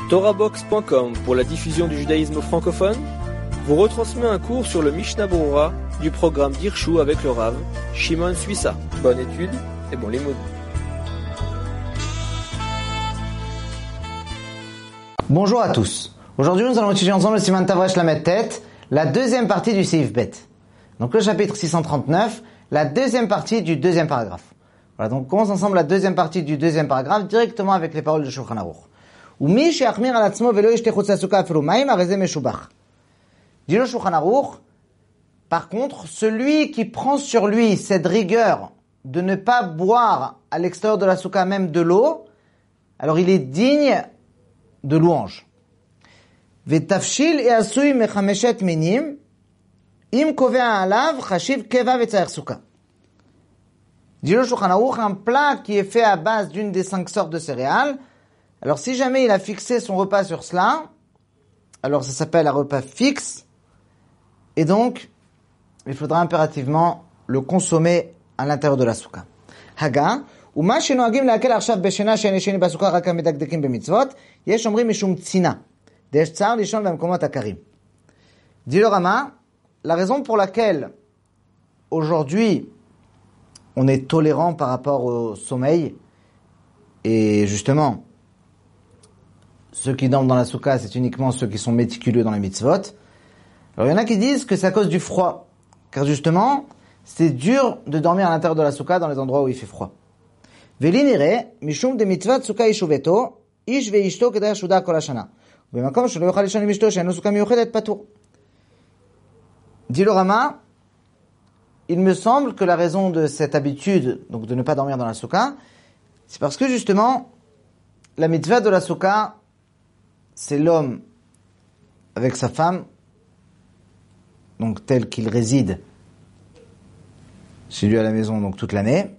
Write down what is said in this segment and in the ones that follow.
TorahBox.com pour la diffusion du judaïsme francophone vous retransmet un cours sur le Mishnah Berurah du programme d'Irshu avec le Rav Shimon Suissa. Bonne étude et bon limoud. Bonjour à tous. Aujourd'hui, nous allons étudier ensemble le Siman Tavresh Lamed Tet, la deuxième partie du Seif Bet. Donc le chapitre 639, la deuxième partie du deuxième paragraphe. Voilà, donc on commence ensemble la deuxième partie du deuxième paragraphe directement avec les paroles de Shulchan Aruch. Umi she'achmir al atzmo velo yishte chutz hasuka afilu mayim areze meshubach. Dit le Shulchan Aruch, par contre, celui qui prend sur lui cette rigueur de ne pas boire à l'extérieur de la souka même de l'eau, alors il est digne de louange. Vetafshil et asui mechameshet minim im kovea alav chashiv keva vetzarech souka. Dit le Shulchan Aruch, un plat qui est fait à base d'une des 5 sortes de céréales. Alors si jamais il a fixé son repas sur cela, alors ça s'appelle un repas fixe, et donc il faudra impérativement le consommer à l'intérieur de la souka. Haga, ומה שנוהגים להקל עכשיו בשינה שאין ישנים בסוכה רק המדקדקים במצוות, יש אומרים משום צינה, דש צער לישון במקומות הקרים. Dit le Rama, la raison pour laquelle aujourd'hui on est tolérant par rapport au sommeil, et justement ceux qui dorment dans la souka, c'est uniquement ceux qui sont méticuleux dans les mitzvot. Alors il y en a qui disent que c'est à cause du froid, car justement c'est dur de dormir à l'intérieur de la souka dans les endroits où il fait froid. ולנראה, משום דמצוות סוכה יישובתו, איש ואשתו כדאי שודה כל השנה. ובמקום שלא יוכל לישון עם אשתו שאין לו סוכה מיוחדת, פטור. Dit le Rama, il me semble que la raison de cette habitude, donc de ne pas dormir dans la souka, c'est parce que justement, la mitzvah de la souka, c'est l'homme avec sa femme, donc tel qu'il réside chez lui à la maison, donc toute l'année.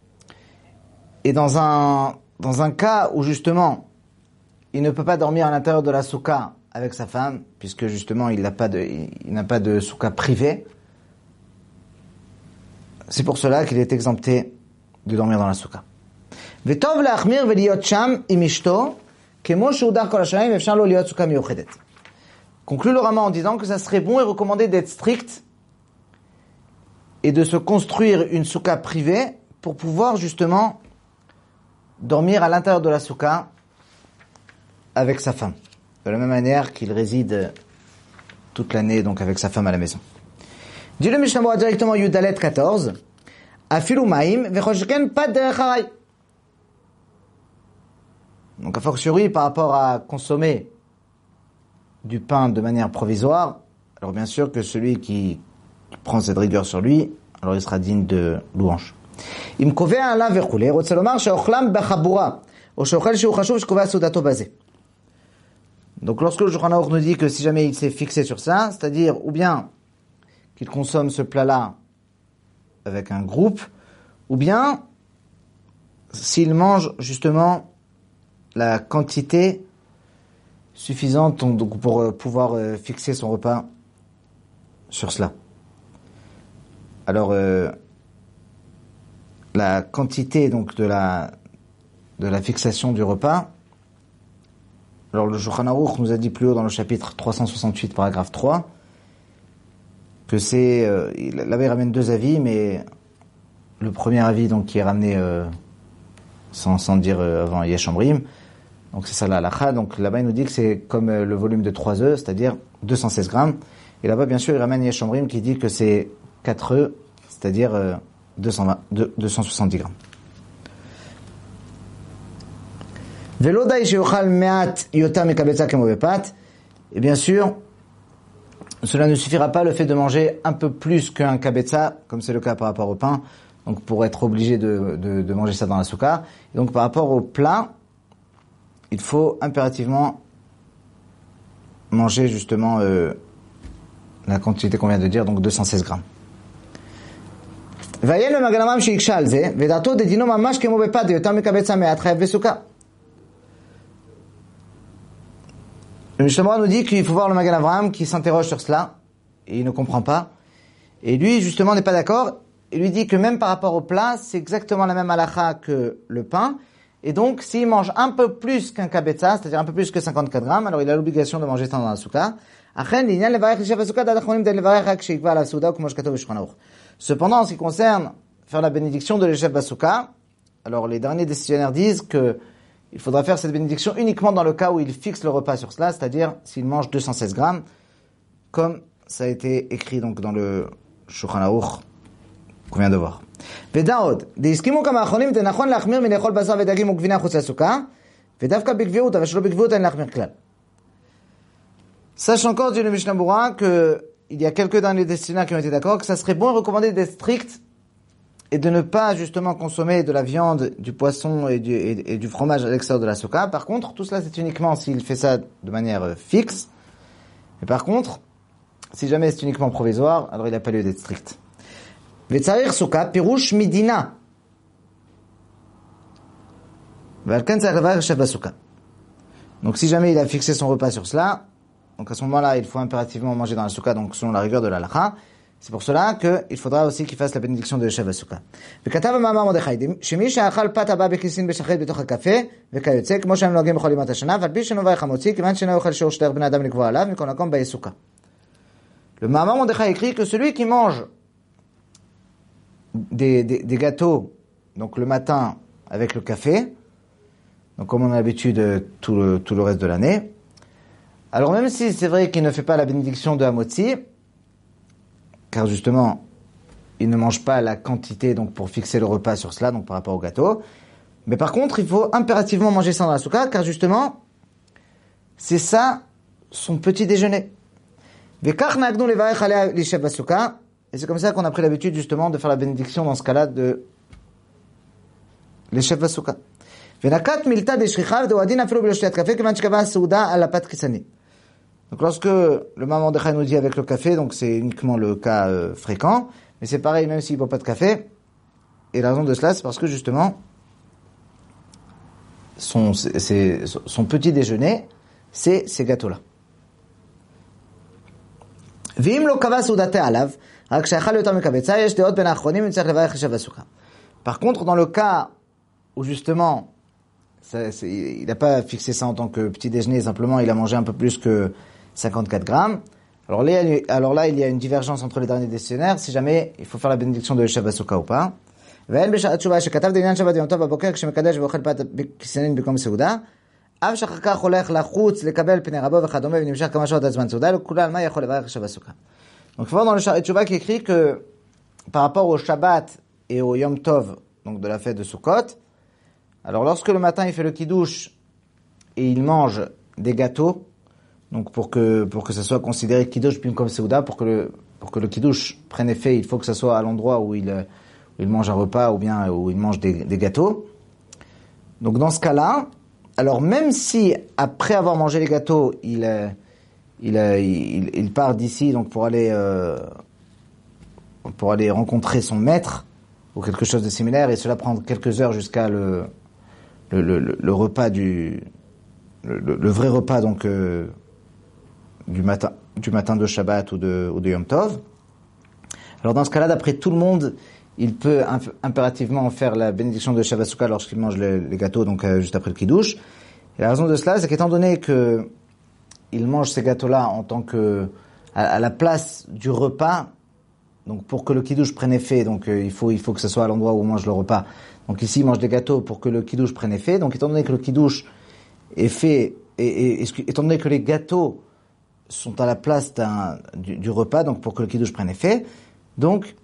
Et dans un cas où justement il ne peut pas dormir à l'intérieur de la souka avec sa femme, puisque justement il n'a pas de souka privée, c'est pour cela qu'il est exempté de dormir dans la souka. Vetov leachmir veliot sham im ishto kemo sheudar kol hashana efshar lo liot souka miyuchedet. Conclut le Rama en disant que ça serait bon et recommandé d'être strict et de se construire une souka privée pour pouvoir justement dormir à l'intérieur de la souka avec sa femme, de la même manière qu'il réside toute l'année donc avec sa femme à la maison. Dit le Mishnah Berurah directement Yudalet 14, afilu maim vechoshken pat derech haray. Donc a fortiori par rapport à consommer du pain de manière provisoire, alors bien sûr que celui qui prend cette rigueur sur lui, alors il sera digne de louange. אם קובע עליו וכולי, רוצה לומר שאוכלם בחבורה, או שאוכל שהוא חשוב שקובע סעודתו בזה. Donc lorsque le Shulchan Aruch nous dit que si jamais il s'est fixé sur ça, c'est-à-dire ou bien qu'il consomme ce plat-là avec un groupe, ou bien s'il mange justement la quantité suffisante donc pour pouvoir fixer son repas sur cela. Alors la quantité donc de la fixation du repas. Alors le Shulchan Aruch nous a dit plus haut dans le chapitre 368 paragraphe 3 que c'est là-bas il ramène 2 avis, mais le premier avis donc qui est ramené sans dire avant Yesh Omrim, donc c'est ça la halakha, donc là-bas il nous dit que c'est comme le volume de 3 œufs, c'est-à-dire 216 grammes, et là-bas bien sûr il ramène Yesh Omrim qui dit que c'est 4 œufs, c'est-à-dire 270 grammes. Et bien sûr, cela ne suffira pas le fait de manger un peu plus qu'un kabetza, comme c'est le cas par rapport au pain, donc pour être obligé de manger ça dans la souka. Et donc par rapport au plat, il faut impérativement manger justement la quantité qu'on vient de dire, donc 216 grammes. ויהיה למגן אברהם שיקשה על זה, ודעתו דדינו ממש כמו בפת, יותר מקבצה מעט חייב בסוכה. Le Mishnah Berurah nous dit qu'il faut voir le Magen Avraham qui s'interroge sur cela, et il ne comprend pas. Et lui, justement, n'est pas d'accord. Il lui dit que même par rapport au plat, c'est exactement la même halakha que le pain, Et donc, s'il mange un peu plus qu'un kabetza, c'est-à-dire un peu plus que 54 grammes, alors il a l'obligation de manger ça dans la souka. Cependant, en ce qui concerne faire la bénédiction de l'Eshev Basouka, alors les derniers décisionnaires disent que il faudra faire cette bénédiction uniquement dans le cas où il fixe le repas sur cela, c'est-à-dire s'il mange 216 grammes, comme ça a été écrit donc dans le Shulchan Aruch qu'on vient de voir. ודאוד, דהסכימו כמה האחרונים, זה נכון להחמיר מלאכול בשר ודגים וגבינה חוץ לסוכה, ודווקא בקביעות, אבל שלא בקביעות אין להחמיר כלל. Sache encore, dit le Mishnah Berurah, que il y a quelques derniers destinataires qui ont été d'accord que ça serait bon et recommandé d'être strict et de ne pas justement consommer de la viande, du poisson et du fromage à l'extérieur de la souka. Par contre, tout cela c'est uniquement s'il fait ça de manière fixe. Et par contre, si jamais c'est uniquement provisoire, alors il n'a pas lieu d'être strict. וצריך סוכה, פירוש מדינה. ועל כן צריך לברך יושב בסוכה. Donc si jamais il a fixé son repas sur cela, donc à ce moment-là, il faut impérativement manger dans la souka, donc selon la rigueur de la halakha. C'est pour cela qu'il faudra aussi qu'il fasse la bénédiction de יושב בסוכה. וכתב המאמר מרדכי, שמי שאכל פת הבא בכיסין בשחרית בתוך הקפה, וכיוצא, כמו שהם נוהגים בכל ימות השנה, ועל פי שנובח המוציא, כיוון שאינו אוכל שיעור שטר בני אדם לקבוע עליו, מכל מקום באי סוכה. Le מאמר מרדכי écrit que celui qui mange des gâteaux, donc le matin avec le café, donc comme on a l'habitude tout le reste de l'année. Alors même si c'est vrai qu'il ne fait pas la bénédiction de Hamotzi, car justement il ne mange pas la quantité donc pour fixer le repas sur cela, donc par rapport au gâteau, mais par contre il faut impérativement manger ça dans la souka, car justement c'est ça son petit déjeuner. Et c'est comme ça qu'on a pris l'habitude justement de faire la bénédiction dans ce cas-là de l'Eshev Basouka. Donc lorsque le maman de nous dit avec le café, donc c'est uniquement le cas fréquent, mais c'est pareil même s'il ne boit pas de café. Et la raison de cela, c'est parce que justement son petit déjeuner, c'est ces gâteaux-là. Vim lo kava soudate alav. Par contre, dans le cas où justement, il n'a pas fixé ça en tant que petit déjeuner, simplement il a mangé un peu plus que 54 grammes, alors là il y a une divergence entre les derniers décisionnaires, si jamais il faut faire la bénédiction de יושב בסוכה ou pas. ואין בשעת תשובה שכתב דעניין שבת ויום טוב בבוקר כשמקדש ואוכל פת כיסנין במקום סעודה, אף שאחר כך הולך לחוץ לקבל פני רבו וכדומה ונמשך כמה שעות עד זמן סעודה, לכולי על מה יכול לברך יושב בסוכה. Donc, il faut voir dans le Tchouba qui écrit que, par rapport au Shabbat et au Yom Tov, donc de la fête de Sukkot, alors lorsque le matin il fait le kiddush et il mange des gâteaux, donc pour que ça soit considéré kiddush puis comme seuda, pour que le kiddush prenne effet, il faut que ça soit à l'endroit où il mange un repas ou bien où il mange des gâteaux. Donc dans ce cas-là, alors même si après avoir mangé les gâteaux, il part d'ici donc pour aller rencontrer son maître ou quelque chose de similaire, et cela prend quelques heures jusqu'à le repas le vrai repas donc du matin de Shabbat ou de Yom Tov. Alors dans ce cas-là, d'après tout le monde, il peut impérativement faire la bénédiction de Shabbat Souka lorsqu'il mange les gâteaux, donc juste après le kiddush. Et la raison de cela, c'est qu'étant donné que il mange ces gâteaux-là en tant que à la place du repas, donc pour que le kiddush prenne effet, donc il faut que ce soit à l'endroit où on mange le repas. Donc ici, il mange des gâteaux pour que le kiddush prenne effet. Donc étant donné que le kiddush est fait, et étant donné que les gâteaux sont à la place du repas, donc pour que le kiddush prenne effet, donc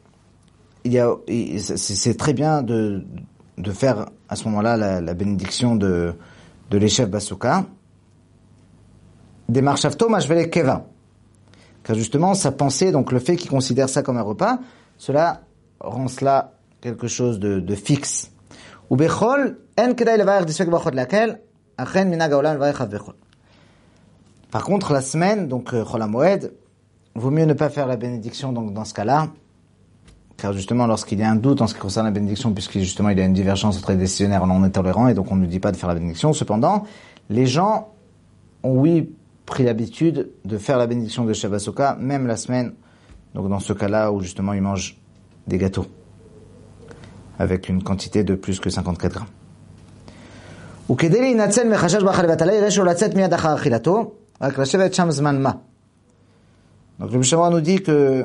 c'est très bien de faire à ce moment-là la bénédiction de l'Eshev Basouka. Des marchavto mashvele keva. Car justement, sa pensée, donc le fait qu'il considère ça comme un repas, cela rend cela quelque chose de fixe. Ou bechol, en kedai levarech disfek bachot lakel, achen minag haolam levarech av bechol. Par contre, la semaine, donc Chol HaMoed, vaut mieux ne pas faire la bénédiction donc dans ce cas-là, car justement, lorsqu'il y a un doute en ce qui concerne la bénédiction, puisque justement il y a une divergence entre les décisionnaires en intolérant, et donc on ne dit pas de faire la bénédiction. Cependant, les gens ont pris l'habitude de faire la bénédiction de Shabbat Souka, même la semaine, donc dans ce cas-là où justement ils mangent des gâteaux, avec une quantité de plus que 54 grammes. וכדי להינצל מחשש באכל לבטלה, יראה שהוא לצאת מיד אחר אכילתו, רק לשבת שם זמן מה. Donc le Mishnah nous dit que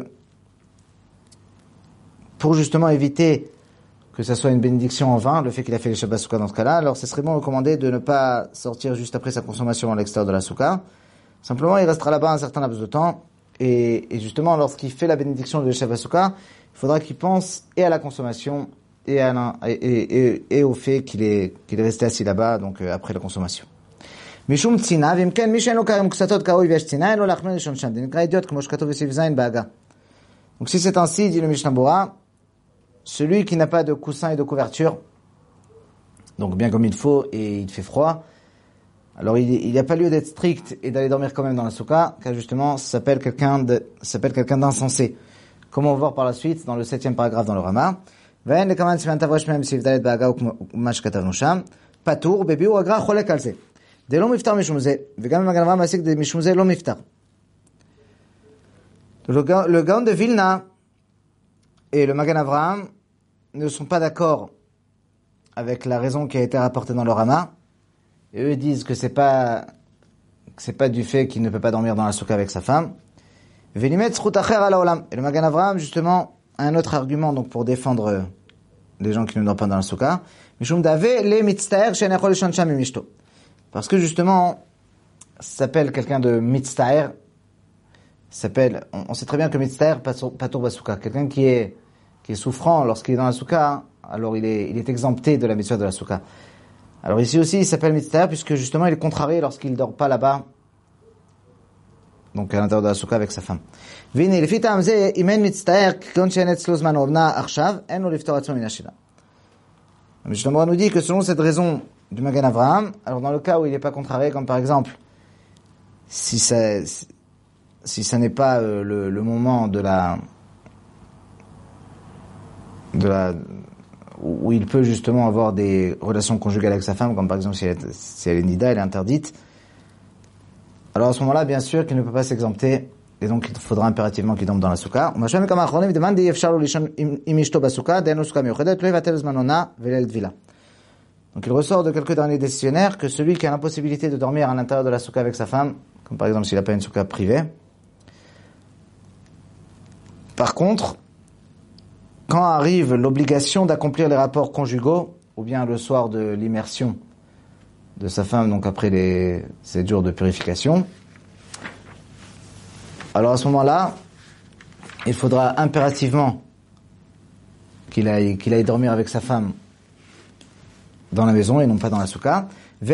pour justement éviter que ça soit une bénédiction en vain, le fait qu'il a fait les Shabbat Souka dans ce cas-là, alors ce serait bon recommandé de ne pas sortir juste après sa consommation à l'extérieur de la Souka. Simplement, il restera là-bas un certain laps de temps, et justement, lorsqu'il fait la bénédiction de Shabbat Souka, il faudra qu'il pense et à la consommation, et au fait qu'il est resté assis là-bas, donc après la consommation. Mishum tzina, vimken mishen lo karim ksatot kaoui vesh tzina, lo lachmen lishon sham. Dinikra idiot, comme shkato vesiv zayin ba'aga. Donc si c'est ainsi, dit le Mishnah Bora, celui qui n'a pas de coussin et de couverture, donc bien comme il faut, et il fait froid, alors il n'y a pas lieu d'être strict et d'aller dormir quand même dans la souka, car justement, ça s'appelle quelqu'un d'insensé. Comme on va voir par la suite, dans le 7e paragraphe dans le Rama. Vayen le kaman siman tavrosh mem siv dalet ba'aga ou mash katavnu sham, patour, bebi ou agra cholek al ze. De lo miftar mishum ze, vegam le Magen Avraham asik de mishum ze lo miftar. Le Gaon de Vilna et le Magen Avraham ne sont pas d'accord avec la raison qui a été rapportée dans le Rama. Et eux disent que c'est pas du fait qu'il ne peut pas dormir dans la souka avec sa femme. Velimet zchut acher ala olam. Et le Magen Avraham, justement, a un autre argument donc pour défendre les gens qui ne dorment pas dans la souka. Mishum dave le mitztaer she'en yachol lishon sham im ishto. Parce que justement, ça s'appelle quelqu'un de mitztaer. On sait très bien que mitztaer patour basouka, quelqu'un qui est souffrant lorsqu'il est dans la souka, alors il est exempté de la mitzvah de la souka. Alors ici aussi, il s'appelle mitztaer puisque justement il est contrarié lorsqu'il ne dort pas là-bas, donc à l'intérieur de la souka avec sa femme. Vini lefi ta'am ze imen mitztaer kon she'en etzlo zman ovna achshav en lo liftor atzmo min hashila. Le Mishnah nous dit que selon cette raison du Magen Avraham, alors dans le cas où il n'est pas contrarié, comme par exemple si ça n'est pas le moment où il peut justement avoir des relations conjugales avec sa femme, comme par exemple si elle est nida, elle est interdite, alors à ce moment-là, bien sûr qu'il ne peut pas s'exempter, et donc il faudra impérativement qu'il dorme dans la souka. Donc il ressort de quelques derniers décisionnaires que celui qui a l'impossibilité de dormir à l'intérieur de la souka avec sa femme, comme par exemple s'il n'a pas une souka privée, par contre, quand arrive l'obligation d'accomplir les rapports conjugaux, ou bien le soir de l'immersion de sa femme, donc après les 7 jours de purification, alors à ce moment-là, il faudra impérativement qu'il aille dormir avec sa femme dans la maison et non pas dans la souka.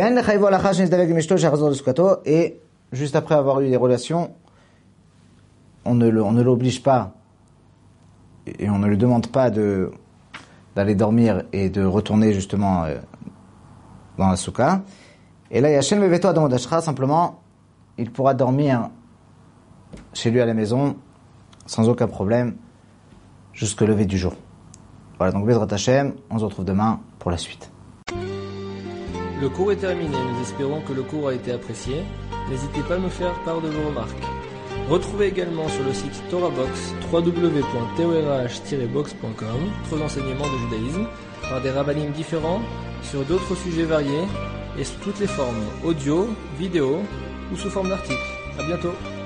Et juste après avoir eu des relations, on ne l'oblige pas et on ne lui demande pas d'aller dormir et de retourner justement dans la souka. Et là, Yashen Veveto Adam Odashra, simplement, il pourra dormir chez lui à la maison sans aucun problème jusqu'au lever du jour. Voilà, donc Bezrat Hashem, on se retrouve demain pour la suite. Le cours est terminé, nous espérons que le cours a été apprécié. N'hésitez pas à nous faire part de vos remarques. Retrouvez également sur le site TorahBox www.torah-box.com d'autres enseignements de judaïsme par des rabbinim différents sur d'autres sujets variés et sous toutes les formes, audio, vidéo ou sous forme d'articles. À bientôt.